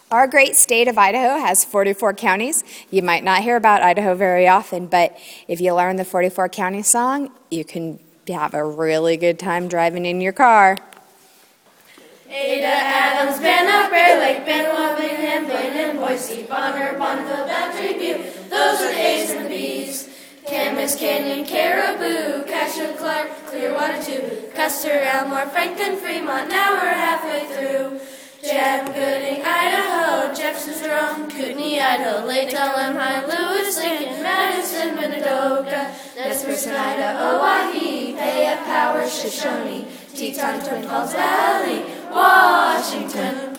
Our great state of Idaho has 44 counties. You might not hear about Idaho very often, but if you learn the 44 county song, you can have a really good time driving in your car. Ada, Adams, Bannock, Bear Lake, Benoit, Bingham, Blaine, and Boise, Bonner, Bonneville, Boundary View, those are the A's and the B's. Camas, Canyon, Caribou, Cashew, Clark, Clearwater, too. Custer, Elmore, Franklin, Fremont, now we're halfway through. Jeb, Gooding, Idaho, Jefferson, Jerome, Kootenai, Idaho, Lake Lemhi, Lewis, Lincoln, Madison, Minidoka, Nez Perce, Idaho, Owyhee, Fayette, Powers, Shoshone, Teton, Twin Falls Valley, Washington,